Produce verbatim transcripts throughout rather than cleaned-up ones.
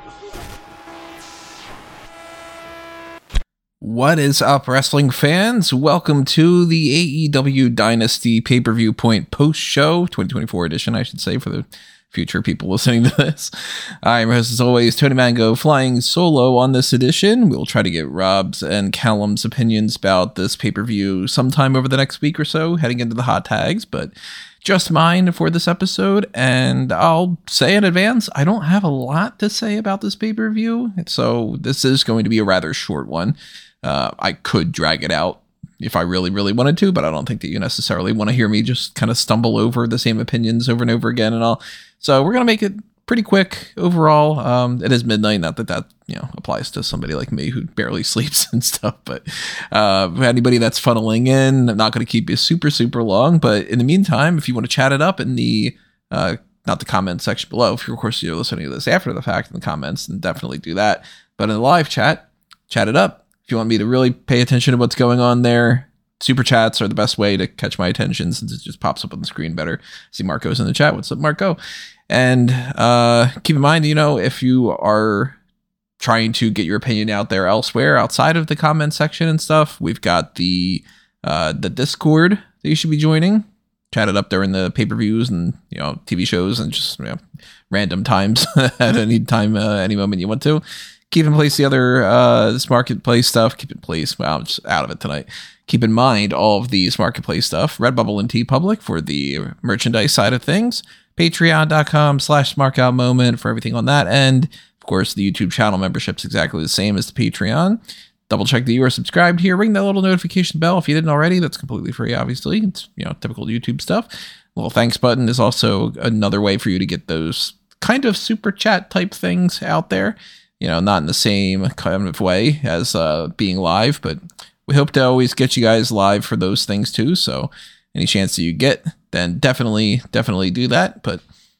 What is up, wrestling fans? Welcome to the A E W Dynasty Pay-Per-View Point Post-Show, twenty twenty-four edition, I should say, for the future people listening to this. I'm, as always, Tony Mango, flying solo on this edition. We'll try to get Rob's and Callum's opinions about this pay-per-view sometime over the next week or so, heading into the hot tags, but just mine for this episode. And I'll say in advance, I don't have a lot to say about this pay-per-view, so this is going to be a rather short one. Uh, I could drag it out if I really, really wanted to, but I don't think that you necessarily want to hear me just kind of stumble over the same opinions over and over again and all. So we're going to make it pretty quick overall. Um, it is midnight, not that that, you know, applies to somebody like me who barely sleeps and stuff, but uh, anybody that's funneling in, I'm not going to keep you super, super long. But in the meantime, if you want to chat it up in the, uh, not the comment section below, if you're, of course, you're listening to this after the fact in the comments, then definitely do that. But in the live chat, chat it up. If you want me to really pay attention to what's going on there, super chats are the best way to catch my attention since it just pops up on the screen better. See Marco's in the chat. What's up, Marco? And uh, keep in mind, you know, if you are trying to get your opinion out there elsewhere outside of the comment section and stuff, we've got the uh, the Discord that you should be joining. Chat it up during the pay-per-views and, you know, T V shows and just, you know, random times at any time, uh, any moment you want to. Keep in place the other, uh, this marketplace stuff. Keep in place. Well, I'm just out of it tonight. Keep in mind all of these marketplace stuff. Redbubble and TeePublic for the merchandise side of things. Patreon.com slash SmarkOut Moment for everything on that end. Of course, the YouTube channel membership's exactly the same as the Patreon. Double check that you are subscribed here. Ring that little notification bell if you didn't already. That's completely free, obviously. It's, you know, typical YouTube stuff. A little thanks button is also another way for you to get those kind of super chat type things out there. You know, not in the same kind of way as uh, being live, but we hope to always get you guys live for those things too. So any chance that you get, then definitely, definitely do that. But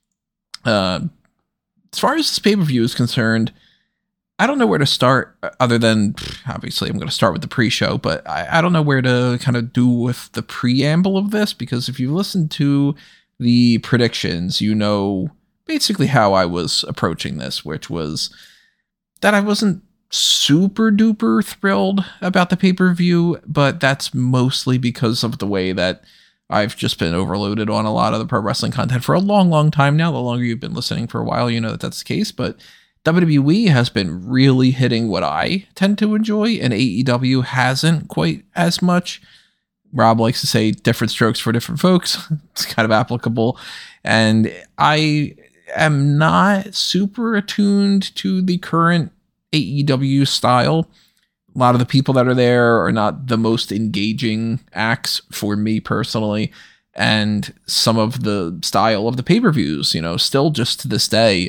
uh, as far as this pay-per-view is concerned, I don't know where to start other than, obviously, I'm going to start with the pre-show, but I, I don't know where to kind of do with the preamble of this, because if you listen to the predictions, you know basically how I was approaching this, which was that I wasn't super duper thrilled about the pay-per-view, but that's mostly because of the way that I've just been overloaded on a lot of the pro wrestling content for a long, long time now. The longer you've been listening for a while, you know that that's the case, but W W E has been really hitting what I tend to enjoy, and A E W hasn't quite as much. Rob likes to say different strokes for different folks. It's kind of applicable, and I am not super attuned to the current A E W style. A lot of the people that are there are not the most engaging acts for me personally, and some of the style of the pay-per-views, you know, still just to this day,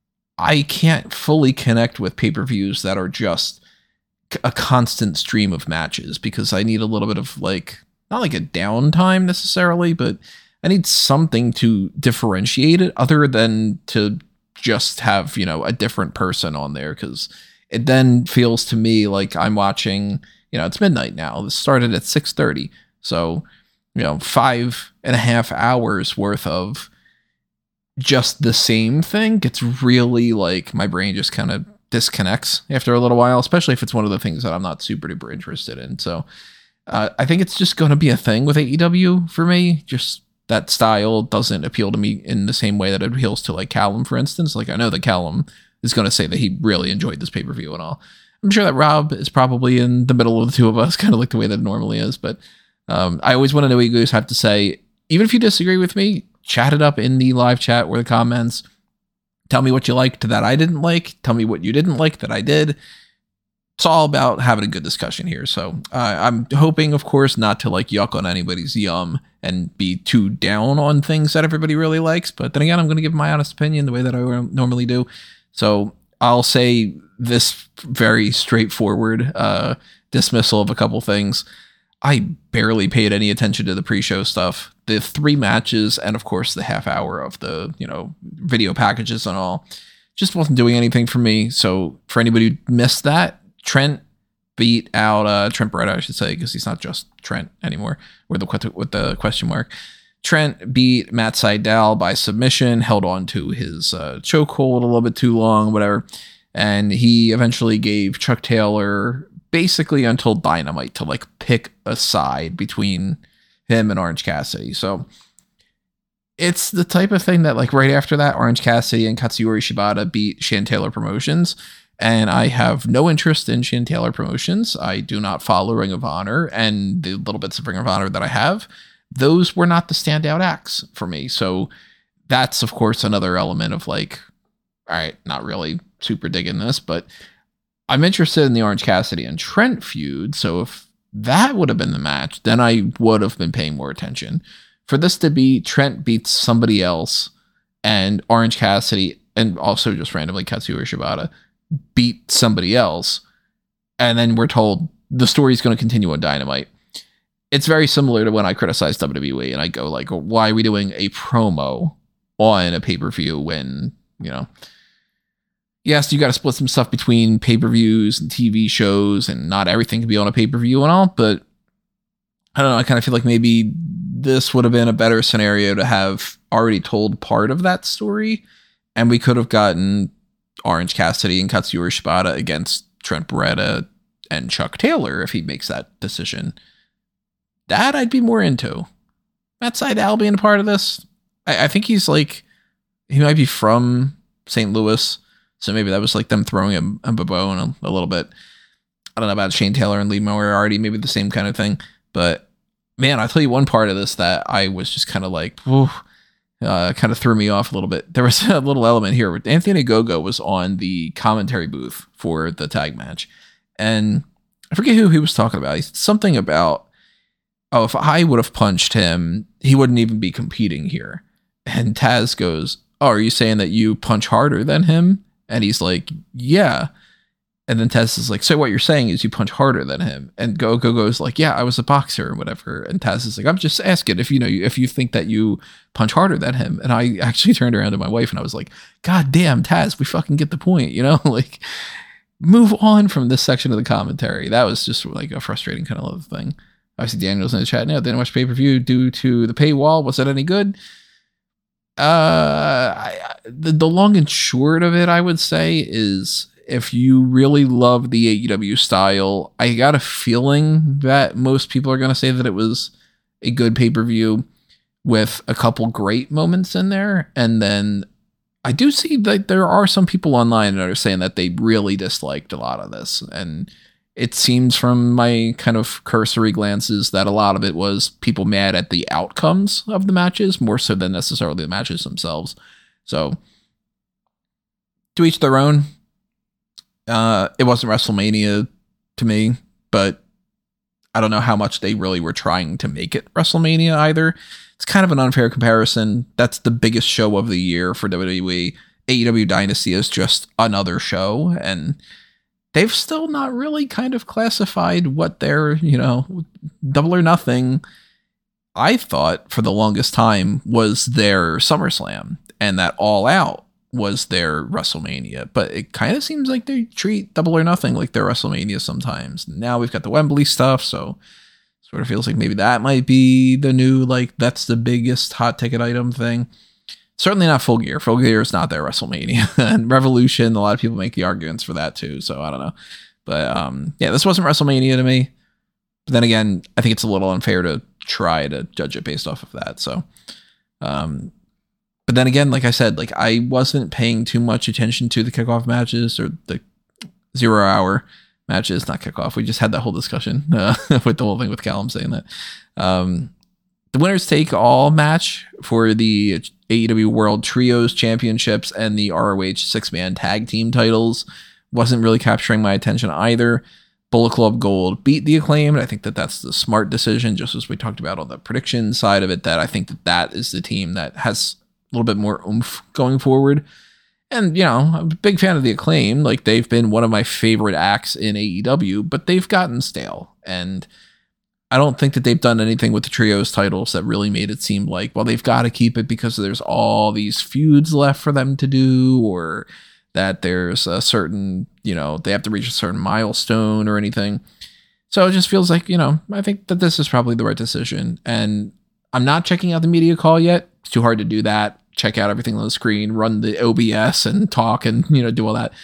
I can't fully connect with pay-per-views that are just a constant stream of matches, because I need a little bit of, like, not like a downtime necessarily, but I need something to differentiate it other than to just have, you know, a different person on there, because it then feels to me like I'm watching, you know, it's midnight now. This started at six thirty. So, you know, five and a half hours worth of just the same thing gets really, like, my brain just kind of disconnects after a little while, especially if it's one of the things that I'm not super duper interested in. So uh, I think it's just going to be a thing with A E W for me. Just that style doesn't appeal to me in the same way that it appeals to, like, Callum, for instance. Like, I know that Callum is going to say that he really enjoyed this pay-per-view and all. I'm sure that Rob is probably in the middle of the two of us, kind of like the way that it normally is. But um, I always want to know what you guys have to say. Even if you disagree with me, chat it up in the live chat or the comments. Tell me what you liked that I didn't like. Tell me what you didn't like that I did. It's all about having a good discussion here. So uh, I'm hoping, of course, not to, like, yuck on anybody's yum and be too down on things that everybody really likes. But then again, I'm going to give my honest opinion the way that I normally do. So I'll say this very straightforward uh, dismissal of a couple things. I barely paid any attention to the pre-show stuff. The three matches and, of course, the half hour of the, you know, video packages and all just wasn't doing anything for me. So for anybody who missed that, Trent beat out uh, Trent Beretta, I should say, because he's not just Trent anymore, with the with the question mark. Trent beat Matt Sydal by submission, held on to his uh, chokehold a little bit too long, whatever. And he eventually gave Chuck Taylor basically until Dynamite to like pick a side between him and Orange Cassidy. So it's the type of thing that like right after that, Orange Cassidy and Katsuyori Shibata beat Shan Taylor Promotions. And I have no interest in Shan Taylor Promotions. I do not follow Ring of Honor, and the little bits of Ring of Honor that I have, those were not the standout acts for me. So that's, of course, another element of like, all right, not really super digging this, but I'm interested in the Orange Cassidy and Trent feud. So if that would have been the match, then I would have been paying more attention. For this to be Trent beats somebody else and Orange Cassidy, and also just randomly Katsuyori Shibata, beat somebody else, and then we're told the story's going to continue on Dynamite. It's very similar to when I criticize W W E and I go like, why are we doing a promo on a pay-per-view when, you know, yes, you got to split some stuff between pay-per-views and T V shows, and not everything can be on a pay-per-view and all, but I don't know, I kind of feel like maybe this would have been a better scenario to have already told part of that story, and we could have gotten Orange Cassidy and Katsuyori Shibata against Trent Beretta and Chuck Taylor if he makes that decision. That I'd be more into. Matt Sydal being a part of this, I, I think he's like, he might be from Saint Louis, so maybe that was like them throwing him a bone a, a little bit. I don't know about Shane Taylor and Lee Moriarty, maybe the same kind of thing. But man, I'll tell you one part of this that I was just kind of like, whew, Uh, kind of threw me off a little bit. There was a little element here where Anthony Gogo was on the commentary booth for the tag match. And I forget who he was talking about. He said something about, oh, if I would have punched him, he wouldn't even be competing here. And Taz goes, oh, are you saying that you punch harder than him? And he's like, yeah. And then Taz is like, so what you're saying is you punch harder than him. And Gogo goes like, yeah, I was a boxer or whatever. And Taz is like, I'm just asking if you know if you think that you punch harder than him. And I actually turned around to my wife and I was like, God damn, Taz, we fucking get the point, you know? Like, move on from this section of the commentary. That was just like a frustrating kind of thing. Obviously, Daniel's in the chat now. Didn't watch pay-per-view due to the paywall. Was it any good? Uh, I, the, the long and short of it, I would say, is if you really love the A E W style, I got a feeling that most people are going to say that it was a good pay-per-view with a couple great moments in there. And then I do see that there are some people online that are saying that they really disliked a lot of this. And it seems from my kind of cursory glances that a lot of it was people mad at the outcomes of the matches more so than necessarily the matches themselves. So to each their own. Uh, it wasn't WrestleMania to me, but I don't know how much they really were trying to make it WrestleMania either. It's kind of an unfair comparison. That's the biggest show of the year for W W E. A E W Dynasty is just another show, and they've still not really kind of classified what their, you know, Double or Nothing, I thought for the longest time was their SummerSlam, and that All Out was their WrestleMania, but it kind of seems like they treat Double or Nothing like their WrestleMania sometimes. Now we've got the Wembley stuff, so sort of feels like maybe that might be the new, like, that's the biggest hot ticket item thing. Certainly not Full Gear. Full Gear is not their WrestleMania. And Revolution, a lot of people make the arguments for that too, so I don't know. But um, yeah, this wasn't WrestleMania to me. But then again, I think it's a little unfair to try to judge it based off of that. So, um, but then again, like I said, like I wasn't paying too much attention to the kickoff matches or the zero hour matches, not kickoff. We just had that whole discussion uh, with the whole thing with Callum saying that. Um, the winners take all match for the A E W World Trios Championships and the R O H six man tag team titles wasn't really capturing my attention either. Bullet Club Gold beat the Acclaimed. I think that that's the smart decision, just as we talked about on the prediction side of it, that I think that that is the team that has a little bit more oomph going forward. And, you know, I'm a big fan of the Acclaim. Like, they've been one of my favorite acts in A E W, but they've gotten stale. And I don't think that they've done anything with the Trios titles that really made it seem like, well, they've got to keep it because there's all these feuds left for them to do, or that there's a certain, you know, they have to reach a certain milestone or anything. So it just feels like, you know, I think that this is probably the right decision. And I'm not checking out the media call yet. It's too hard to do that. Check out everything on the screen, run the O B S and talk and, you know, do all that.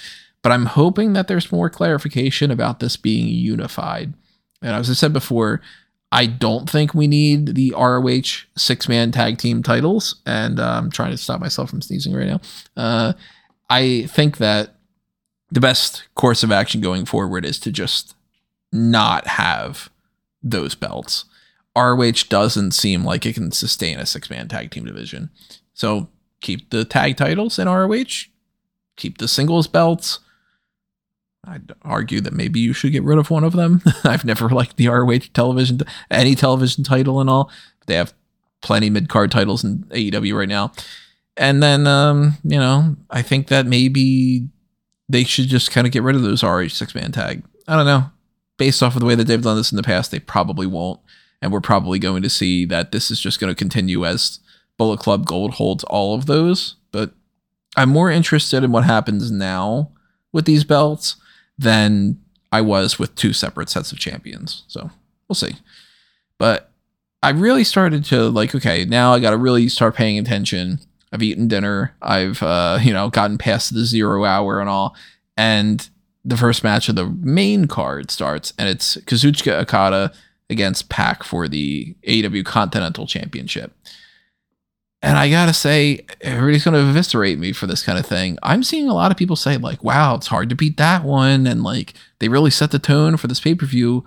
but I'm hoping that there's more clarification about this being unified. And as I said before, I don't think we need the R O H six-man tag team titles, and uh, I'm trying to stop myself from sneezing right now. Uh, I think that the best course of action going forward is to just not have those belts. R O H doesn't seem like it can sustain a six-man tag team division. So keep the tag titles in R O H, keep the singles belts. I'd argue that maybe you should get rid of one of them. I've never liked the R O H television, any television title and all. They have plenty mid-card titles in A E W right now. And then, um, you know, I think that maybe they should just kind of get rid of those R O H six-man tag. I don't know. Based off of the way that they've done this in the past, they probably won't. And we're probably going to see that this is just going to continue as Bullet Club Gold holds all of those. But I'm more interested in what happens now with these belts than I was with two separate sets of champions. So we'll see. But I really started to like, okay, now I got to really start paying attention. I've eaten dinner. I've, uh, you know, gotten past the zero hour and all. And the first match of the main card starts, and it's Kazuchika Okada against Pac for the A E W Continental Championship. And I gotta say, everybody's going to eviscerate me for this kind of thing. I'm seeing a lot of people say, like, wow, it's hard to beat that one. And, like, they really set the tone for this pay-per-view.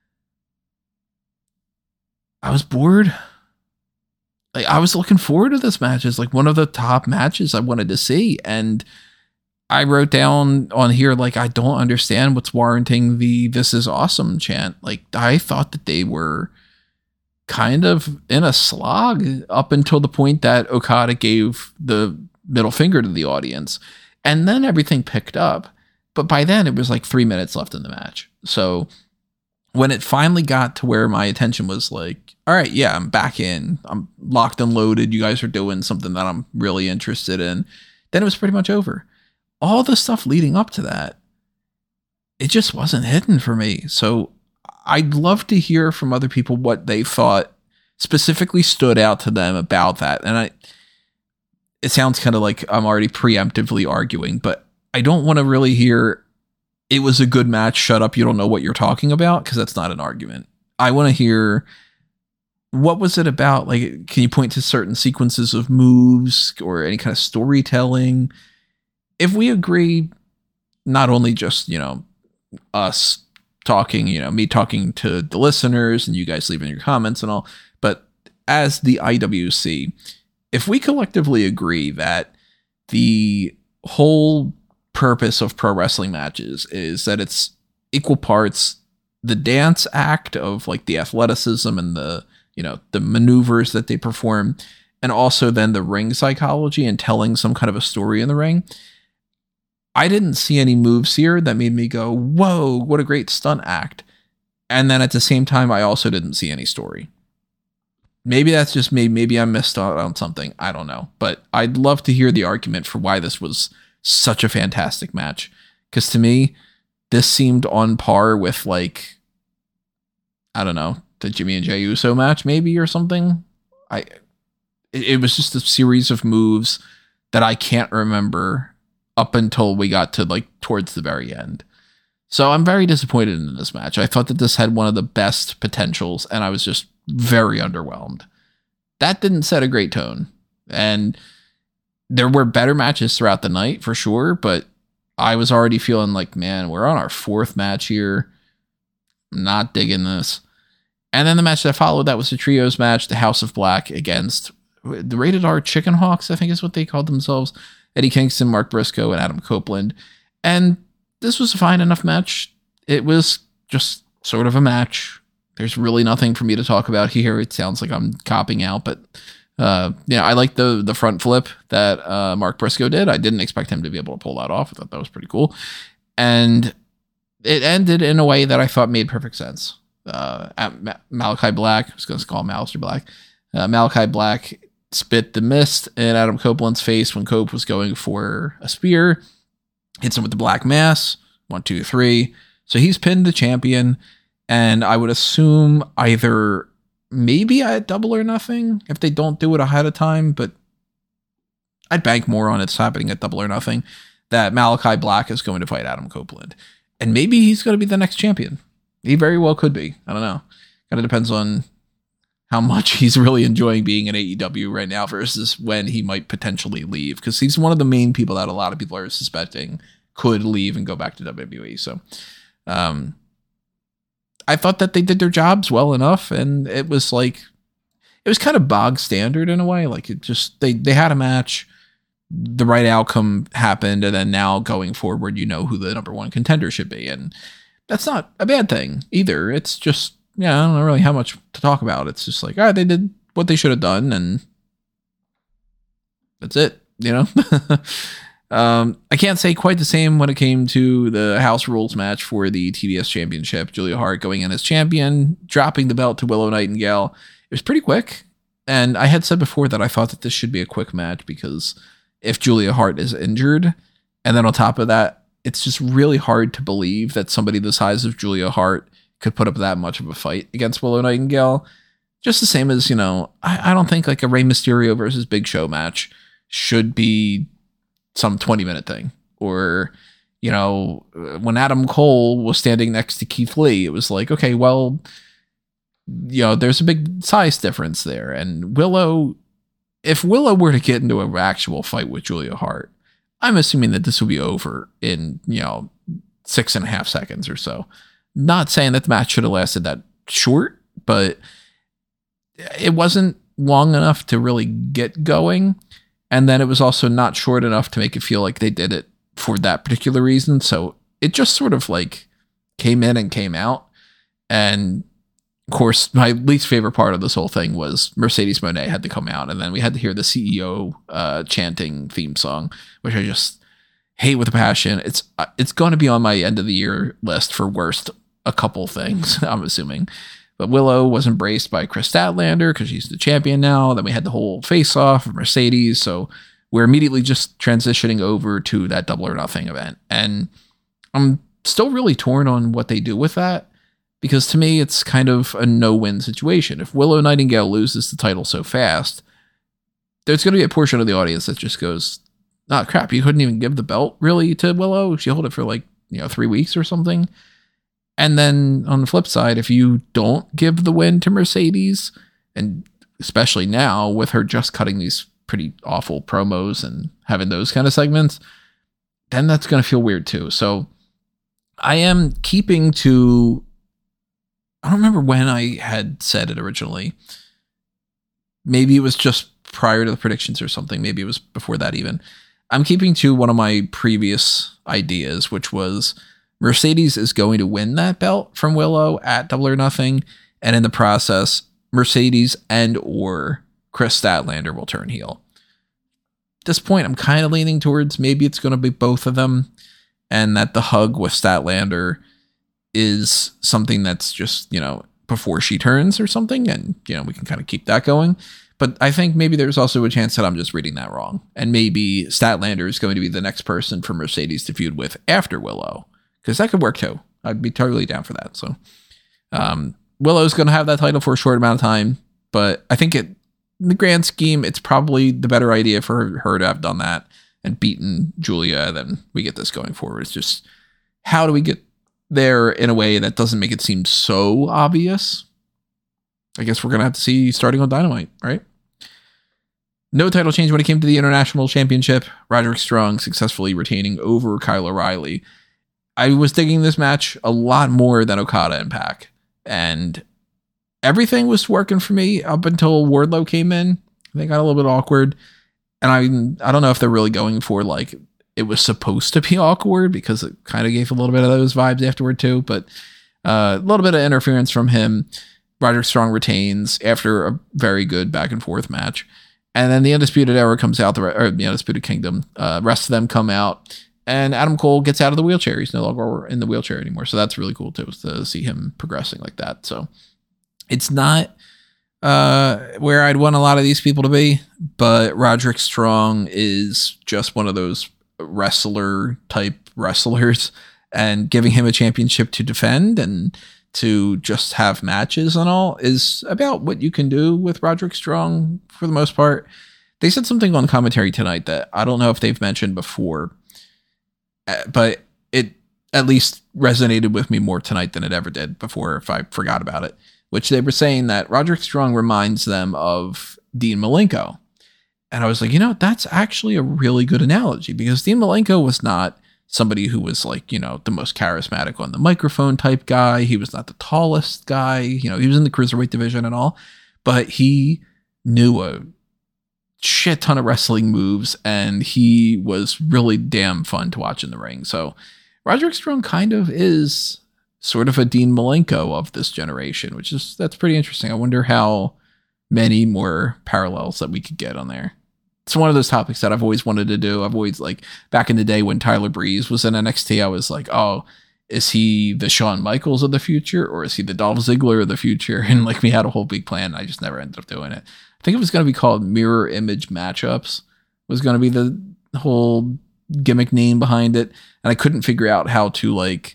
I was bored. Like, I was looking forward to this match. It's like one of the top matches I wanted to see. And I wrote down on here, like, I don't understand what's warranting the "this is awesome" chant. Like, I thought that they were kind of in a slog up until the point that Okada gave the middle finger to the audience. And then everything picked up. But by then it was like three minutes left in the match. So when it finally got to where my attention was like, all right, yeah, I'm back in. I'm locked and loaded. You guys are doing something that I'm really interested in. Then it was pretty much over. All the stuff leading up to that, it just wasn't hitting for me. So I'd love to hear from other people what they thought specifically stood out to them about that. And I, it sounds kind of like I'm already preemptively arguing, but I don't want to really hear "it was a good match, shut up, you don't know what you're talking about," because that's not an argument. I want to hear, what was it about? Like, can you point to certain sequences of moves or any kind of storytelling? If we agree, not only just, you know, us talking, you know, me talking to the listeners and you guys leaving your comments and all, but as the I W C, if we collectively agree that the whole purpose of pro wrestling matches is that it's equal parts the dance act of like the athleticism and the, you know, the maneuvers that they perform, and also then the ring psychology and telling some kind of a story in the ring. I didn't see any moves here that made me go, whoa, what a great stunt act. And then at the same time, I also didn't see any story. Maybe that's just me. Maybe I missed out on something. I don't know. But I'd love to hear the argument for why this was such a fantastic match. Because to me, this seemed on par with, like, I don't know, the Jimmy and Jey Uso match maybe or something. I it, it was just a series of moves that I can't remember up until we got to like towards the very end. So I'm very disappointed in this match. I thought that this had one of the best potentials, and I was just very underwhelmed. That didn't set a great tone. And there were better matches throughout the night for sure, but I was already feeling like, man, we're on our fourth match here. I'm not digging this. And then the match that followed, that was the trios match, the House of Black against the Rated R Chicken Hawks, I think is what they called themselves. Eddie Kingston, Mark Briscoe, and Adam Copeland. And this was a fine enough match. It was just sort of a match. There's really nothing for me to talk about here. It sounds like I'm copping out, but uh, yeah, I like the the front flip that uh, Mark Briscoe did. I didn't expect him to be able to pull that off. I thought that was pretty cool. And it ended in a way that I thought made perfect sense. Uh, Ma- Malachi Black, I was going to call him Aleister Black. Uh, Malachi Black spit the mist in Adam Copeland's face when Cope was going for a spear. Hits him with the Black Mass. One, two, three. So he's pinned the champion. And I would assume either maybe at Double or Nothing if they don't do it ahead of time, but I'd bank more on it's happening at Double or Nothing, that Malachi Black is going to fight Adam Copeland. And maybe he's going to be the next champion. He very well could be. I don't know. Kind of depends on how much he's really enjoying being in A E W right now versus when he might potentially leave. Because he's one of the main people that a lot of people are suspecting could leave and go back to W W E. So um, I thought that they did their jobs well enough. And it was like, it was kind of bog standard in a way. Like it just, they, they had a match. The right outcome happened. And then now going forward, you know who the number one contender should be. And that's not a bad thing either. It's just, yeah, I don't know really how much to talk about. It's just like, all right, they did what they should have done, and that's it, you know? um, I can't say quite the same when it came to the House Rules match for the T B S Championship. Julia Hart going in as champion, dropping the belt to Willow Nightingale. It was pretty quick, and I had said before that I thought that this should be a quick match because if Julia Hart is injured, and then on top of that, it's just really hard to believe that somebody the size of Julia Hart could put up that much of a fight against Willow Nightingale. Just the same as, you know, I, I don't think like a Rey Mysterio versus Big Show match should be some twenty minute thing. Or, you know, when Adam Cole was standing next to Keith Lee, it was like, okay, well, you know, there's a big size difference there. And Willow, if Willow were to get into an actual fight with Julia Hart, I'm assuming that this will be over in, you know, six and a half seconds or so. Not saying that the match should have lasted that short, but it wasn't long enough to really get going. And then it was also not short enough to make it feel like they did it for that particular reason. So it just sort of like came in and came out. And of course, my least favorite part of this whole thing was Mercedes Moné had to come out. And then we had to hear the C E O uh, chanting theme song, which I just hate with a passion. It's uh, it's going to be on my end of the year list for worst a couple things, I'm assuming. But Willow was embraced by Chris Statlander because she's the champion now. Then we had the whole face-off of Mercedes. So we're immediately just transitioning over to that Double or Nothing event. And I'm still really torn on what they do with that, because to me, it's kind of a no-win situation. If Willow Nightingale loses the title so fast, there's going to be a portion of the audience that just goes, oh, crap, you couldn't even give the belt, really, to Willow? She held it for, like, you know, three weeks or something. And then on the flip side, if you don't give the win to Mercedes, and especially now with her just cutting these pretty awful promos and having those kind of segments, then that's going to feel weird too. So I am keeping to, I don't remember when I had said it originally. Maybe it was just prior to the predictions or something. Maybe it was before that even. I'm keeping to one of my previous ideas, which was Mercedes is going to win that belt from Willow at Double or Nothing. And in the process, Mercedes and or Chris Statlander will turn heel. At this point, I'm kind of leaning towards maybe it's going to be both of them, and that the hug with Statlander is something that's just, you know, before she turns or something. And, you know, we can kind of keep that going. But I think maybe there's also a chance that I'm just reading that wrong. And maybe Statlander is going to be the next person for Mercedes to feud with after Willow. Because that could work too. I'd be totally down for that. So um, Willow's going to have that title for a short amount of time. But I think it, in the grand scheme, it's probably the better idea for her, her to have done that and beaten Julia. Then we get this going forward. It's just, how do we get there in a way that doesn't make it seem so obvious? I guess we're going to have to see starting on Dynamite, right? No title change when it came to the International Championship. Roderick Strong successfully retaining over Kyle O'Reilly. I was digging this match a lot more than Okada and Pac. And everything was working for me up until Wardlow came in. They got a little bit awkward. And I I don't know if they're really going for, like, it was supposed to be awkward, because it kind of gave a little bit of those vibes afterward too. But uh, a little bit of interference from him. Roderick Strong retains after a very good back and forth match. And then the Undisputed Era comes out, the, or the Undisputed Kingdom. Uh, rest of them come out. And Adam Cole gets out of the wheelchair. He's no longer in the wheelchair anymore. So that's really cool too, to see him progressing like that. So it's not uh, where I'd want a lot of these people to be, but Roderick Strong is just one of those wrestler type wrestlers, and giving him a championship to defend and to just have matches and all is about what you can do with Roderick Strong for the most part. They said something on commentary tonight that I don't know if they've mentioned before. uh, but it at least resonated with me more tonight than it ever did before if I forgot about it, which they were saying that Roderick Strong reminds them of Dean Malenko. And I was like, you know, that's actually a really good analogy because Dean Malenko was not somebody who was like, you know, the most charismatic on the microphone type guy. He was not the tallest guy. You know, he was in the cruiserweight division and all, but he knew a shit ton of wrestling moves and he was really damn fun to watch in the ring. So Roderick Strong kind of is sort of a Dean Malenko of this generation, which is, that's pretty interesting. I wonder how many more parallels that we could get on there. It's one of those topics that I've always wanted to do. I've always, like, back in the day when Tyler Breeze was in N X T, I was like, oh, is he the Shawn Michaels of the future or is he the Dolph Ziggler of the future? And like we had a whole big plan. I just never ended up doing it. I think it was going to be called Mirror Image Matchups was going to be the whole gimmick name behind it. And I couldn't figure out how to like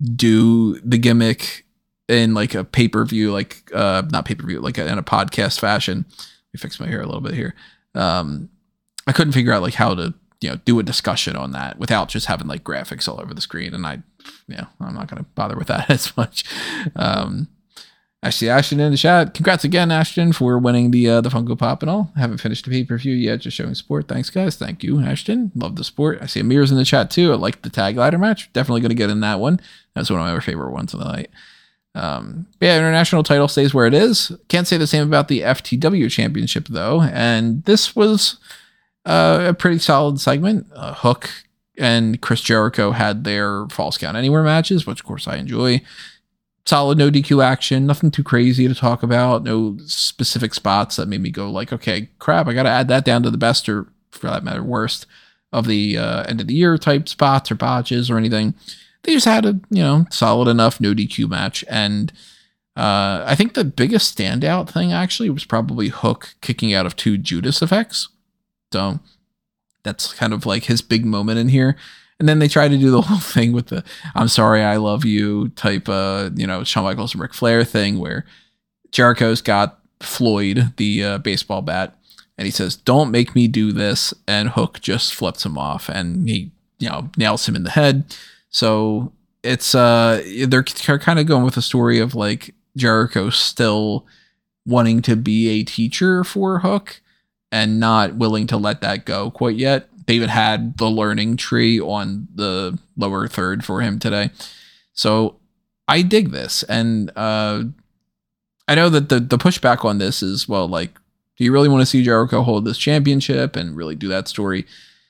do the gimmick in like a pay-per-view, like, uh, not pay-per-view, like a, in a podcast fashion. Let me fix my hair a little bit here. Um, I couldn't figure out like how to, you know, do a discussion on that without just having like graphics all over the screen. And I, yeah, I'm not going to bother with that as much. Um, I see Ashton in the chat. Congrats again, Ashton, for winning the uh, the Funko Pop and all. Haven't finished the pay-per-view yet, just showing support. Thanks, guys. Thank you, Ashton. Love the support. I see Amir's in the chat too. I like the tag ladder match. Definitely going to get in that one. That's one of my favorite ones of the night. Um, yeah, international title stays where it is. Can't say the same about the F T W championship though. And this was uh, a pretty solid segment. Uh, Hook and Chris Jericho had their Falls Count Anywhere matches, which of course I enjoy. Solid no D Q action, nothing too crazy to talk about. No specific spots that made me go like, okay, crap, I got to add that down to the best or for that matter, worst of the uh, end of the year type spots or botches or anything. They just had a, you know, solid enough no D Q match. And uh, I think the biggest standout thing actually was probably Hook kicking out of two Judas effects. So that's kind of like his big moment in here. And then they try to do the whole thing with the I'm sorry, I love you type, uh, you know, Shawn Michaels and Ric Flair thing where Jericho's got Floyd, the uh, baseball bat, and he says, don't make me do this. And Hook just flips him off and he, you know, nails him in the head. So it's uh they're kind of going with a story of like Jericho still wanting to be a teacher for Hook and not willing to let that go quite yet. They even had the learning tree on the lower third for him today. So I dig this. And uh I know that the the pushback on this is, well, like, do you really want to see Jericho hold this championship and really do that story?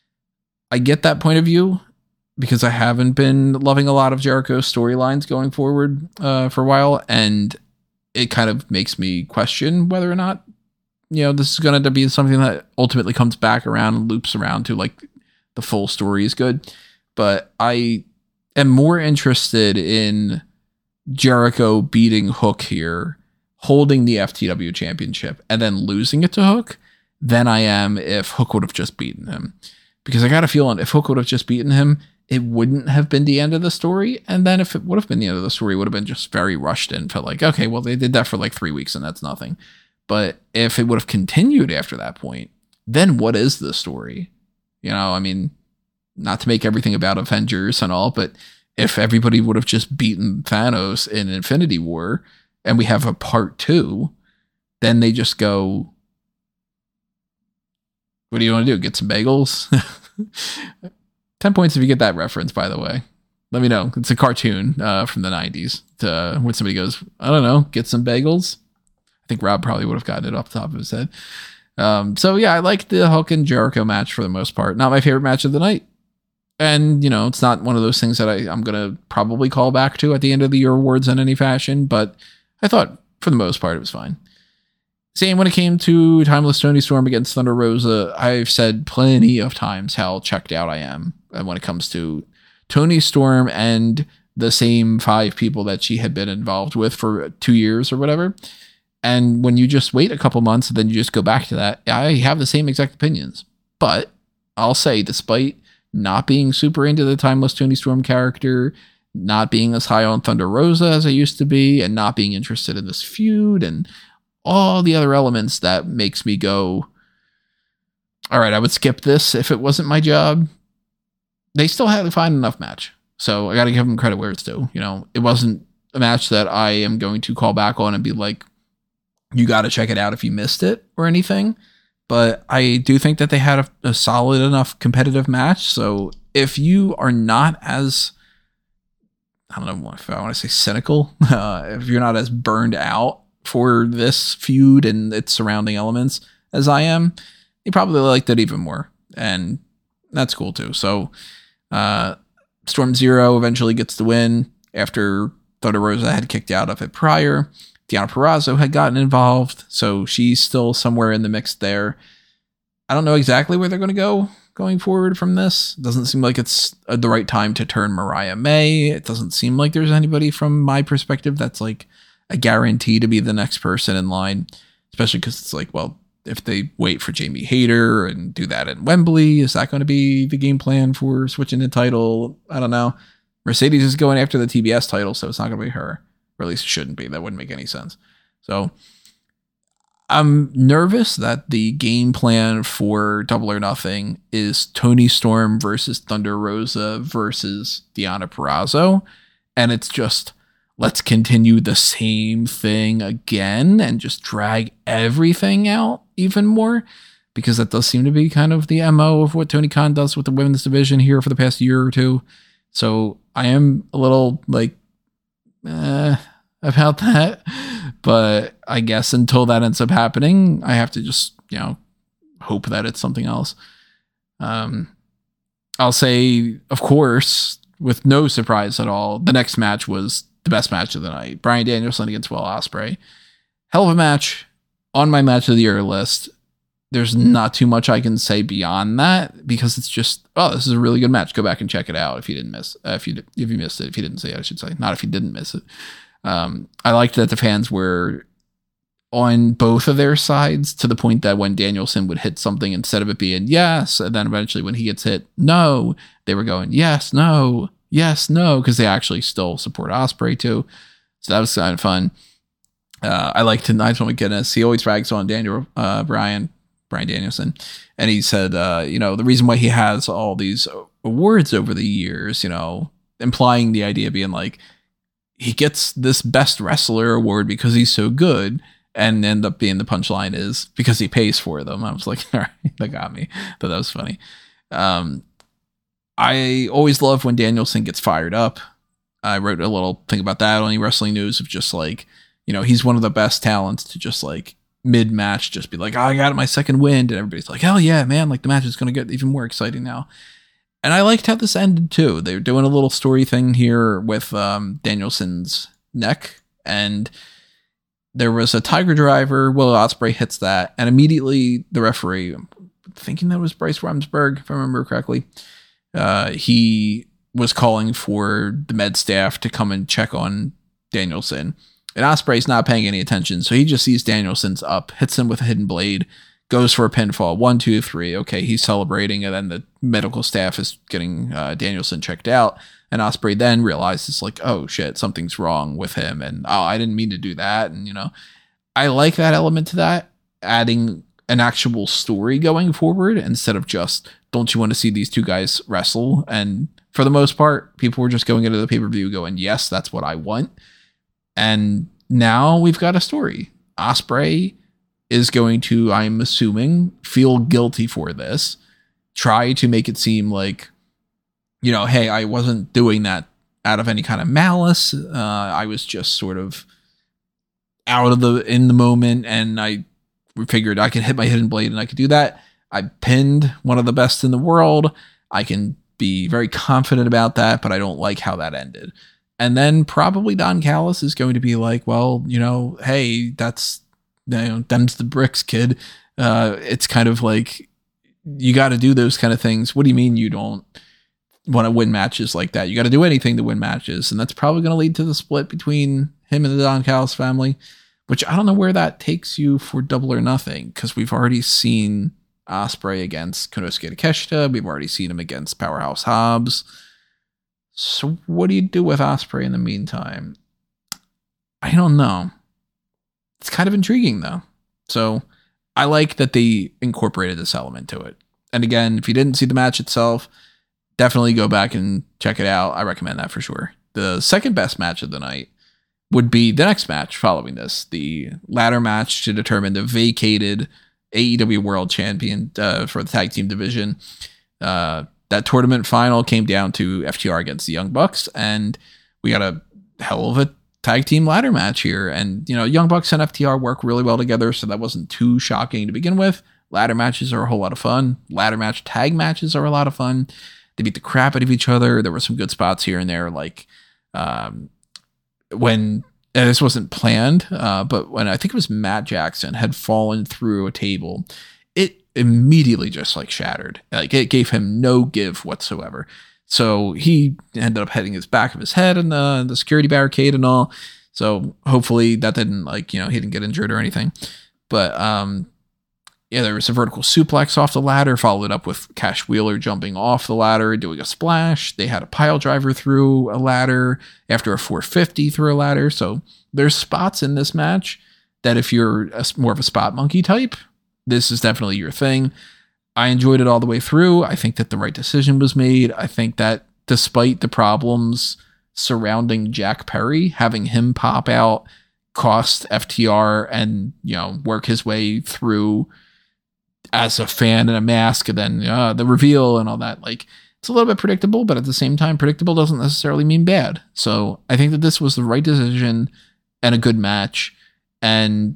I get that point of view, because I haven't been loving a lot of Jericho's storylines going forward uh, for a while. And it kind of makes me question whether or not, you know, this is going to be something that ultimately comes back around and loops around to like the full story is good. But I am more interested in Jericho beating Hook here, holding the F T W championship and then losing it to Hook than I am if Hook would have just beaten him. Because I got a feeling if Hook would have just beaten him, it wouldn't have been the end of the story. And then if it would have been the end of the story, it would have been just very rushed and felt like, okay, well, they did that for like three weeks and that's nothing. But if it would have continued after that point, then what is the story? You know, I mean, not to make everything about Avengers and all, but if everybody would have just beaten Thanos in Infinity War and we have a part two, then they just go, what do you want to do? Get some bagels? ten points if you get that reference, by the way. Let me know. It's a cartoon uh, from the nineties to, uh, when somebody goes, I don't know, get some bagels. I think Rob probably would have gotten it off the top of his head. Um, so, yeah, I like the Hulk and Jericho match for the most part. Not my favorite match of the night. And, you know, it's not one of those things that I, I'm going to probably call back to at the end of the year awards in any fashion. But I thought, for the most part, it was fine. Same when it came to Timeless Toni Storm against Thunder Rosa. I've said plenty of times how checked out I am when it comes to Toni Storm and the same five people that she had been involved with for two years or whatever. And when you just wait a couple months and then you just go back to that, I have the same exact opinions. But I'll say, despite not being super into the Timeless Toni Storm character, not being as high on Thunder Rosa as I used to be, and not being interested in this feud and all the other elements that makes me go, all right, I would skip this if it wasn't my job. they still had a fine enough match. So I got to give them credit where it's due. You know, it wasn't a match that I am going to call back on and be like, you got to check it out if you missed it or anything. But I do think that they had a, a solid enough competitive match. So if you are not as, I don't know if I want to say cynical, uh, if you're not as burned out for this feud and its surrounding elements as I am, you probably liked it even more. And that's cool too. So uh, Storm Zero eventually gets the win after Thunder Rosa had kicked out of it prior. Deonna Purrazzo had gotten involved, so she's still somewhere in the mix there. I don't know exactly where they're going to go going forward from this. It doesn't seem like it's uh, the right time to turn Mariah May. It doesn't seem like there's anybody from my perspective that's like a guarantee to be the next person in line, especially because it's like, well, if they wait for Jamie Hayter and do that in Wembley, is that going to be the game plan for switching the title? I don't know. Mercedes is going after the T B S title, so it's not going to be her. Or at least it shouldn't be. That wouldn't make any sense. So I'm nervous that the game plan for Double or Nothing is Toni Storm versus Thunder Rosa versus Deonna Purrazzo. And it's just, let's continue the same thing again and just drag everything out even more. Because that does seem to be kind of the M O of what Tony Khan does with the women's division here for the past year or two. So I am a little like, Uh, about that, but I guess until that ends up happening, I have to just, you know, hope that it's something else. Um, I'll say, of course, with no surprise at all, the next match was the best match of the night. Bryan Danielson against Will Ospreay. Hell of a match on my match of the year list. There's not too much I can say beyond that because it's just, oh, this is a really good match. Go back and check it out if you didn't miss, uh, if you if you missed it, if you didn't see it, I should say, not if you didn't miss it. Um, I liked that the fans were on both of their sides to the point that when Danielson would hit something, instead of it being yes, and then eventually when he gets hit, no, they were going yes, no, yes, no, because they actually still support Ospreay too. So that was kind of fun. Uh, I like to, I just want to get this. He always rags on Daniel, uh, Brian. Bryan Danielson. And he said, uh, you know, the reason why he has all these awards over the years, you know, implying the idea being like, he gets this best wrestler award because he's so good, and end up being the punchline is because he pays for them. I was like, all right, that got me. But that was funny. Um, I always love when Danielson gets fired up. I wrote a little thing about that on Wrestling News of just like, you know, he's one of the best talents to just like, mid-match just be like, oh, I got my second wind, and everybody's like, hell yeah, man, like the match is going to get even more exciting now. And I liked how this ended too. They're doing a little story thing here with um, Danielson's neck, and there was a Tiger Driver. Will Ospreay hits that, and immediately the referee, I'm thinking that was Bryce Remsburg, if I remember correctly, uh, he was calling for the med staff to come and check on Danielson. And Ospreay's not paying any attention, so he just sees Danielson's up, hits him with a hidden blade, goes for a pinfall. One, two, three. Okay, he's celebrating, and then the medical staff is getting uh, Danielson checked out. And Ospreay then realizes, like, oh shit, something's wrong with him, and oh, I didn't mean to do that. And you know, I like that element to that, adding an actual story going forward instead of just, don't you want to see these two guys wrestle? And for the most part, people were just going into the pay-per-view going, yes, that's what I want. And now we've got a story. Ospreay is going to, I'm assuming, feel guilty for this. Try to make it seem like, you know, hey, I wasn't doing that out of any kind of malice. Uh, I was just sort of out of the, in the moment, and I figured I could hit my hidden blade and I could do that. I pinned one of the best in the world. I can be very confident about that, but I don't like how that ended. And then probably Don Callis is going to be like, well, you know, hey, that's, you know, them's the bricks, kid. Uh, it's kind of like, you got to do those kind of things. What do you mean you don't want to win matches like that? You got to do anything to win matches. And that's probably going to lead to the split between him and the Don Callis family, which I don't know where that takes you for Double or Nothing, because we've already seen Ospreay against Konosuke Takeshita. We've already seen him against Powerhouse Hobbs. So what do you do with Ospreay in the meantime? I don't know. It's kind of intriguing though. So I like that they incorporated this element to it. And again, if you didn't see the match itself, definitely go back and check it out. I recommend that for sure. The second best match of the night would be the next match following this, the ladder match to determine the vacated A E W World Champion uh, for the tag team division. Uh, that tournament final came down to F T R against the Young Bucks, and we got a hell of a tag team ladder match here. And, you know, Young Bucks and F T R work really well together, so that wasn't too shocking to begin with. Ladder matches are a whole lot of fun. Ladder match tag matches are a lot of fun. They beat the crap out of each other. There were some good spots here and there, like um, when and this wasn't planned, uh, but when I think it was Matt Jackson had fallen through a table, it immediately just like shattered. Like it gave him no give whatsoever. So he ended up hitting his back of his head and the, the security barricade and all. So hopefully that didn't like, you know, he didn't get injured or anything. But um, yeah, there was a vertical suplex off the ladder, followed up with Cash Wheeler jumping off the ladder, doing a splash. They had a pile driver through a ladder after a four fifty through a ladder. So there's spots in this match that if you're a, more of a spot monkey type, this is definitely your thing. I enjoyed it all the way through. I think that the right decision was made. I think that despite the problems surrounding Jack Perry, having him pop out cost F T R and, you know, work his way through as a fan in a mask, and then uh, the reveal and all that. Like, it's a little bit predictable, but at the same time, predictable doesn't necessarily mean bad. So I think that this was the right decision and a good match. And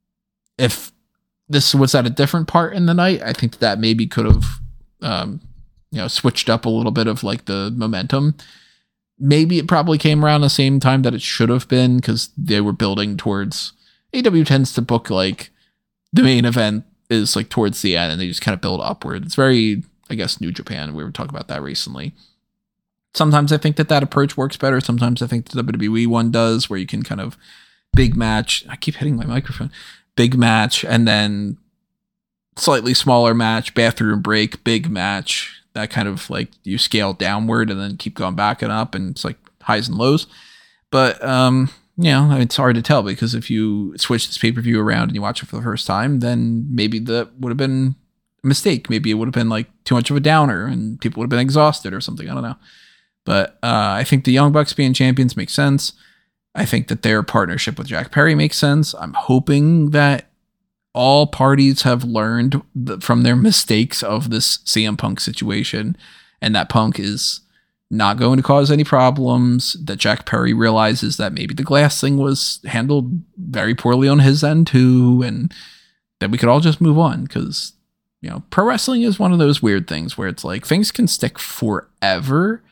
if this was at a different part in the night, I think that, that maybe could have, um, you know, switched up a little bit of like the momentum. Maybe it probably came around the same time that it should have been, because they were building towards, A E W tends to book like the main event is like towards the end and they just kind of build upward. It's very, I guess, New Japan. We were talking about that recently. Sometimes I think that that approach works better. Sometimes I think the W W E one does, where you can kind of big match. I keep hitting my microphone. Big match and then slightly smaller match, bathroom break, big match. That kind of like you scale downward and then keep going back and up, and it's like highs and lows. But um you know, it's hard to tell, because if you switch this pay-per-view around and you watch it for the first time, then maybe that would have been a mistake. Maybe it would have been like too much of a downer and people would have been exhausted or something. I don't know. But uh, I think the Young Bucks being champions makes sense. I think that their partnership with Jack Perry makes sense. I'm hoping that all parties have learned th- from their mistakes of this C M Punk situation, and that Punk is not going to cause any problems, that Jack Perry realizes that maybe the glass thing was handled very poorly on his end too, and that we could all just move on, because, you know, pro wrestling is one of those weird things where it's like things can stick forever,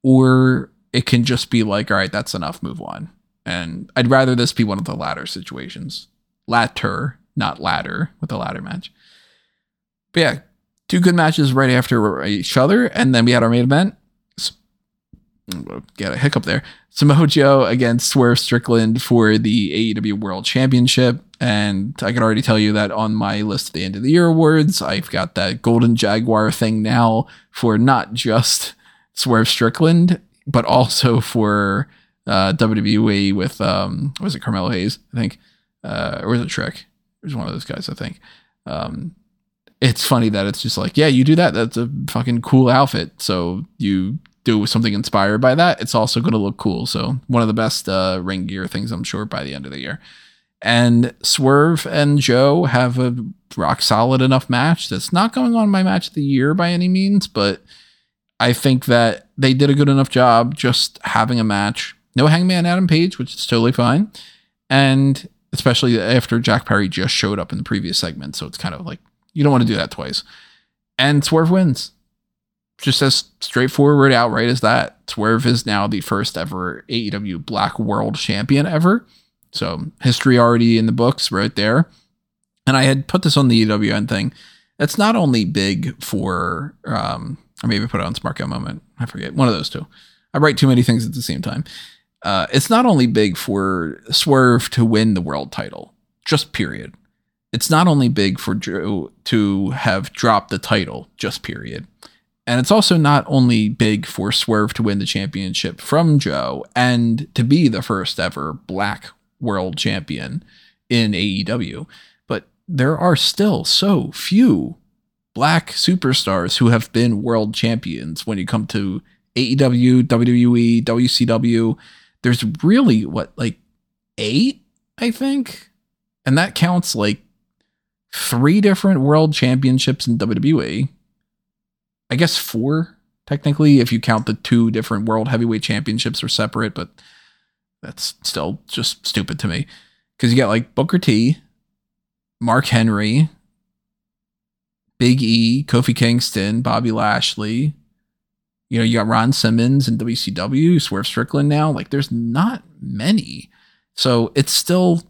or it can just be like, all right, that's enough, move on. And I'd rather this be one of the latter situations. Latter, not ladder, with the ladder match. But yeah, two good matches right after each other, and then we had our main event. Get a hiccup there. Samoa Joe against Swerve Strickland for the A E W World Championship. And I can already tell you that on my list of the end of the year awards, I've got that Golden Jaguar thing now for not just Swerve Strickland, but also for uh, W W E with, um, what was it, Carmelo Hayes, I think. Uh, or was it Trick? It was one of those guys, I think. Um, it's funny that it's just like, yeah, you do that. That's a fucking cool outfit. So you do something inspired by that. It's also going to look cool. So one of the best uh, ring gear things, I'm sure, by the end of the year. And Swerve and Joe have a rock solid enough match that's not going on my match of the year by any means, but I think that they did a good enough job just having a match. No Hangman Adam Page, which is totally fine. And especially after Jack Perry just showed up in the previous segment. So it's kind of like, you don't want to do that twice. And Swerve wins. Just as straightforward, outright as that. Swerve is now the first ever A E W Black World Champion ever. So history already in the books right there. And I had put this on the E W N thing. It's not only big for, um, or maybe put it on Smart Guy Moment. I forget. One of those two. I write too many things at the same time. Uh, it's not only big for Swerve to win the world title, just period. It's not only big for Joe to have dropped the title, just period. And it's also not only big for Swerve to win the championship from Joe and to be the first ever Black World Champion in A E W, but there are still so few black superstars who have been world champions when you come to A E W, W W E, W C W. There's really, what, like eight, I think? And that counts like three different world championships in W W E. I guess four, technically, if you count the two different world heavyweight championships are separate, but that's still just stupid to me. Because you got like Booker T, Mark Henry, Big E, Kofi Kingston, Bobby Lashley. You know, you got Ron Simmons in W C W, Swerve Strickland now. Like, there's not many. So it's still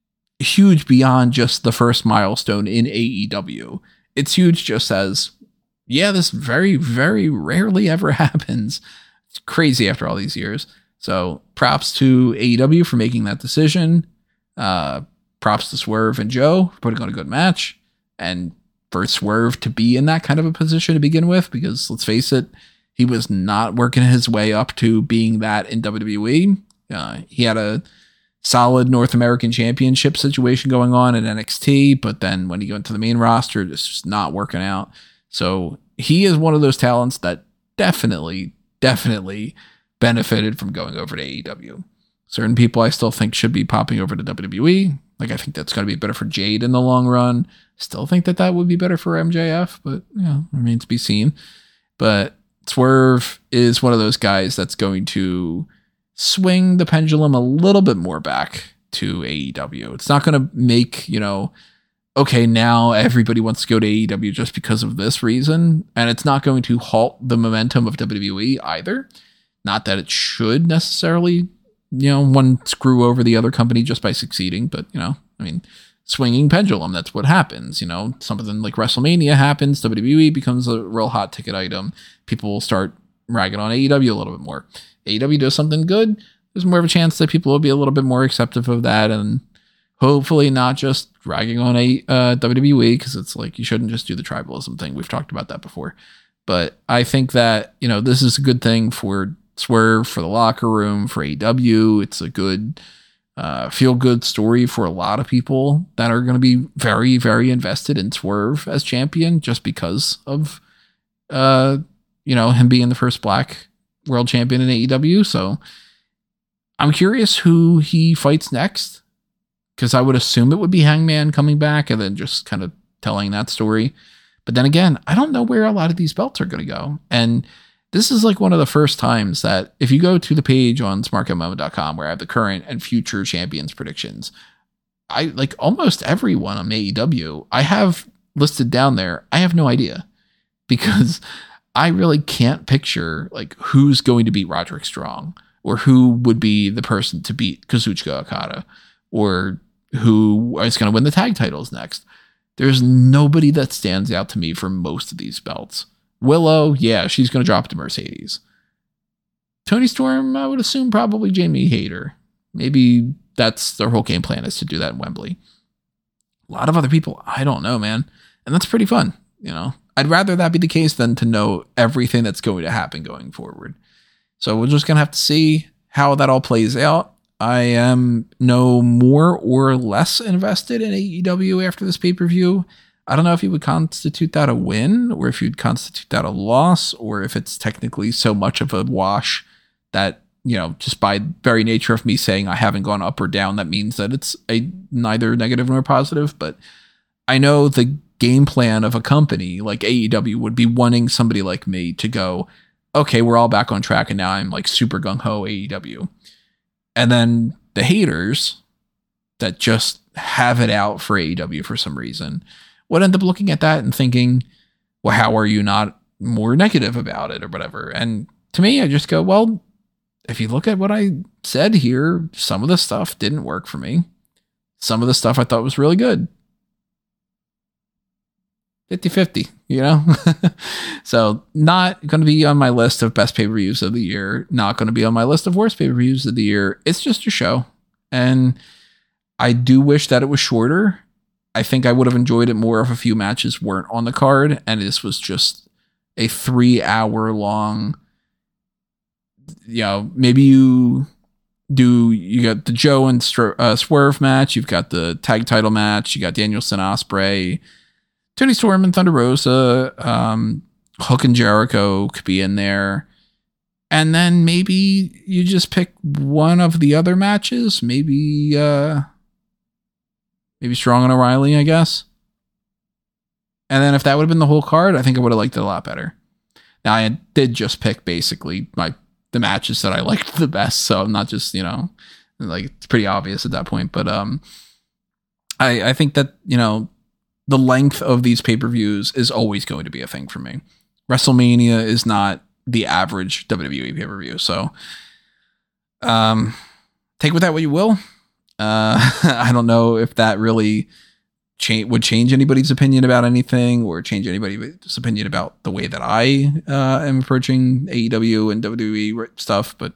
huge beyond just the first milestone in A E W. It's huge just as, yeah, this very, very rarely ever happens. It's crazy after all these years. So props to A E W for making that decision. Uh, props to Swerve and Joe for putting on a good match. And for Swerve to be in that kind of a position to begin with, because let's face it, he was not working his way up to being that in W W E. Uh, he had a solid North American Championship situation going on in N X T, but then when he went to the main roster, it's just not working out. So he is one of those talents that definitely, definitely benefited from going over to A E W. Certain people I still think should be popping over to W W E. Like, I think that's going to be better for Jade in the long run. Still think that that would be better for M J F, but, you know, remains to be seen. But Swerve is one of those guys that's going to swing the pendulum a little bit more back to A E W. It's not going to make, you know, okay, now everybody wants to go to A E W just because of this reason. And it's not going to halt the momentum of W W E either. Not that it should necessarily, you know, one screw over the other company just by succeeding. But, you know, I mean, swinging pendulum, that's what happens. You know, something like WrestleMania happens, W W E becomes a real hot ticket item. People will start ragging on A E W a little bit more. A E W does something good, there's more of a chance that people will be a little bit more accepting of that, and hopefully not just ragging on a uh, W W E, because it's like you shouldn't just do the tribalism thing. We've talked about that before. But I think that, you know, this is a good thing for Swerve, for the locker room, for A E W. It's a good uh, feel-good story for a lot of people that are going to be very, very invested in Swerve as champion just because of, uh, you know, him being the first black world champion in A E W. So I'm curious who he fights next, because I would assume it would be Hangman coming back and then just kind of telling that story. But then again, I don't know where a lot of these belts are going to go. And this is like one of the first times that if you go to the page on smart m m dot com where I have the current and future champions predictions, I like almost everyone on A E W I have listed down there. I have no idea, because I really can't picture like who's going to beat Roderick Strong, or who would be the person to beat Kazuchika Okada, or who is going to win the tag titles next. There's nobody that stands out to me for most of these belts. Willow, yeah, she's going to drop to Mercedes. Toni Storm, I would assume probably Jamie Hayter. Maybe that's their whole game plan, is to do that in Wembley. A lot of other people, I don't know, man. And that's pretty fun, you know. I'd rather that be the case than to know everything that's going to happen going forward. So we're just going to have to see how that all plays out. I am no more or less invested in A E W after this pay-per-view. I don't know if you would constitute that a win, or if you'd constitute that a loss, or if it's technically so much of a wash that, you know, just by very nature of me saying I haven't gone up or down, that means that it's a neither negative nor positive. But I know the game plan of a company like A E W would be wanting somebody like me to go, okay, we're all back on track, and now I'm like super gung-ho A E W. And then the haters that just have it out for A E W for some reason would end up looking at that and thinking, well, how are you not more negative about it or whatever? And to me, I just go, well, if you look at what I said here, some of the stuff didn't work for me. Some of the stuff I thought was really good. fifty-fifty, you know? So not going to be on my list of best pay-per-views of the year. Not going to be on my list of worst pay-per-views of the year. It's just a show. And I do wish that it was shorter. I think I would have enjoyed it more if a few matches weren't on the card, and this was just a three hour long, you know, maybe you do, you got the Joe and uh, Swerve match, you've got the tag title match, you got Danielson Ospreay, Tony Storm and Thunder Rosa, um, Hook and Jericho could be in there. And then maybe you just pick one of the other matches. Maybe, uh, maybe Strong and O'Reilly, I guess. And then if that would have been the whole card, I think I would have liked it a lot better. Now, I did just pick basically my the matches that I liked the best. So I'm not just, you know, like it's pretty obvious at that point. But um, I, I think that, you know, the length of these pay-per-views is always going to be a thing for me. WrestleMania is not the average W W E pay-per-view. So um, take with that what you will. Uh, I don't know if that really cha- would change anybody's opinion about anything or change anybody's opinion about the way that I uh, am approaching A E W and W W E stuff. But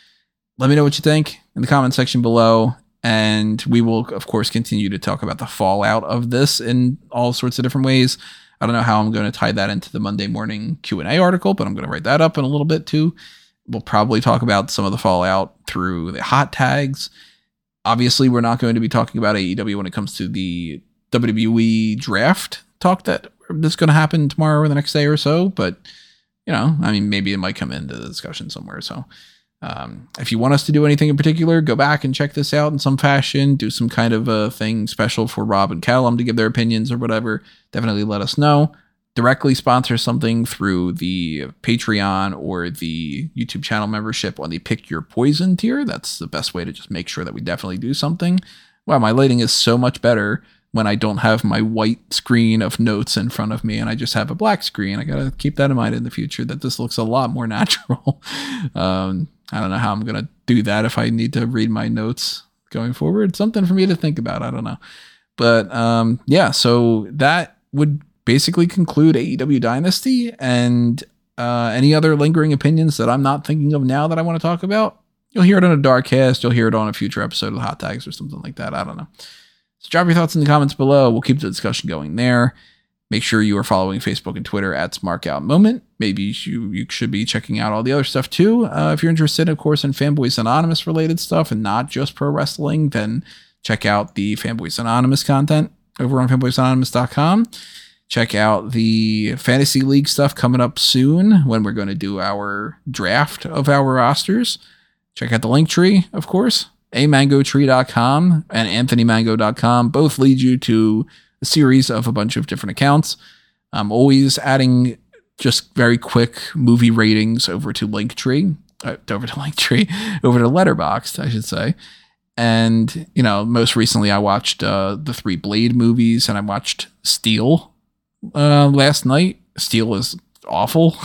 let me know what you think in the comment section below. And we will, of course, continue to talk about the fallout of this in all sorts of different ways. I don't know how I'm going to tie that into the Monday morning Q and A article, but I'm going to write that up in a little bit too. We'll probably talk about some of the fallout through the hot tags. Obviously, we're not going to be talking about A E W when it comes to the W W E draft talk that that's going to happen tomorrow or the next day or so. But, you know, I mean, maybe it might come into the discussion somewhere. So um, if you want us to do anything in particular, go back and check this out in some fashion, do some kind of a thing special for Rob and Callum to give their opinions or whatever. Definitely let us know. Directly sponsor something through the Patreon or the YouTube channel membership on the Pick Your Poison tier. That's the best way to just make sure that we definitely do something. Wow, my lighting is so much better when I don't have my white screen of notes in front of me and I just have a black screen. I got to keep that in mind in the future that this looks a lot more natural. um, I don't know how I'm going to do that if I need to read my notes going forward. Something for me to think about. I don't know. But um, yeah, so that would basically conclude A E W Dynasty, and uh, any other lingering opinions that I'm not thinking of now that I want to talk about, you'll hear it on a Darkcast. You'll hear it on a future episode of Hot Tags or something like that. I don't know. So drop your thoughts in the comments below. We'll keep the discussion going there. Make sure you are following Facebook and Twitter at SmarkOutMoment. Maybe you, you should be checking out all the other stuff too. Uh, if you're interested, of course, in Fanboys Anonymous related stuff and not just pro wrestling, then check out the Fanboys Anonymous content over on fanboys anonymous dot com. Check out the Fantasy League stuff coming up soon when we're going to do our draft of our rosters. Check out the link tree, of course, a mango tree dot com and anthony mango dot com. Both lead you to a series of a bunch of different accounts. I'm always adding just very quick movie ratings over to Linktree, uh, over to Linktree, over to Letterboxd, I should say. And, you know, most recently I watched uh, the three Blade movies and I watched Steel uh, last night. Steel is awful.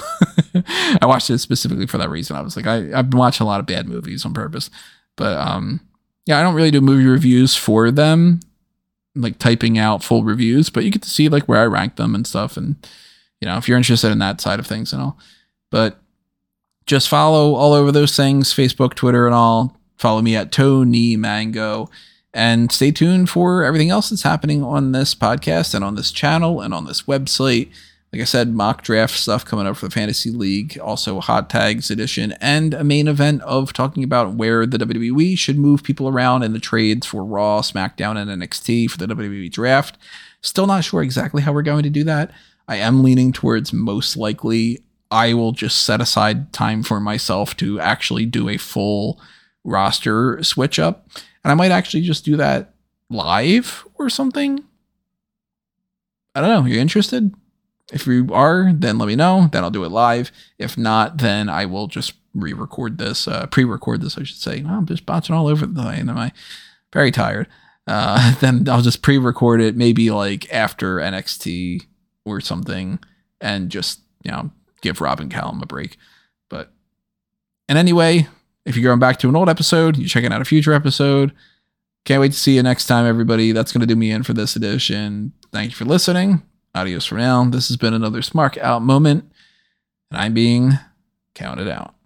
I watched it specifically for that reason. I was like, I, I've been watching a lot of bad movies on purpose. But um, yeah, I don't really do movie reviews for them, like typing out full reviews, but you get to see like where I rank them and stuff. And, you know, if you're interested in that side of things and all, but just follow all over those things, Facebook, Twitter, and all. Follow me at Tony Mango, and stay tuned for everything else that's happening on this podcast and on this channel and on this website. Like I said, mock draft stuff coming up for the Fantasy League, also Hot Tags edition, and a main event of talking about where the W W E should move people around in the trades for Raw, SmackDown, and N X T for the W W E draft. Still not sure exactly how we're going to do that. I am leaning towards most likely I will just set aside time for myself to actually do a full roster switch up, and I might actually just do that live or something. I don't know. You interested? If you are, then let me know. Then I'll do it live. If not, then I will just re-record this, uh, pre-record this, I should say. Oh, I'm just botching all over the place. Am I very tired? Uh, then I'll just pre-record it, maybe like after N X T or something, and just, you know, give Rob and Callum a break. But, and anyway, if you're going back to an old episode, you're checking out a future episode. Can't wait to see you next time, everybody. That's going to do me in for this edition. Thank you for listening. Adios for now. This has been another Smark Out moment, and I'm being counted out.